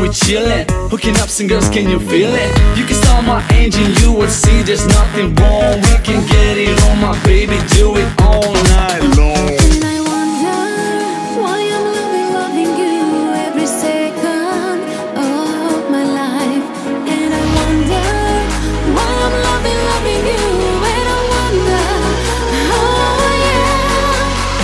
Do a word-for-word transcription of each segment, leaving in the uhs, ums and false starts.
chillin', hooking up some girls, can you feel it? You can start my engine, you will see there's nothing wrong. We can get it on, my baby, do it all night long. And I wonder why I'm loving, loving you every second of my life. And I wonder why I'm loving, loving you. And I wonder, oh yeah.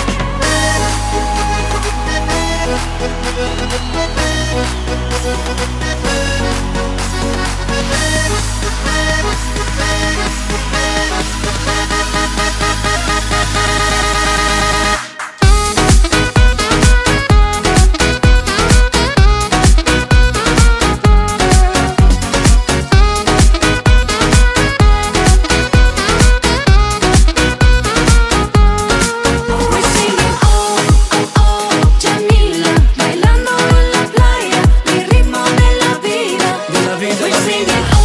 We're singing oh, oh, oh, Jamila, bailando en la playa, mi ritmo de la vida. De la vida, We're la singing vida.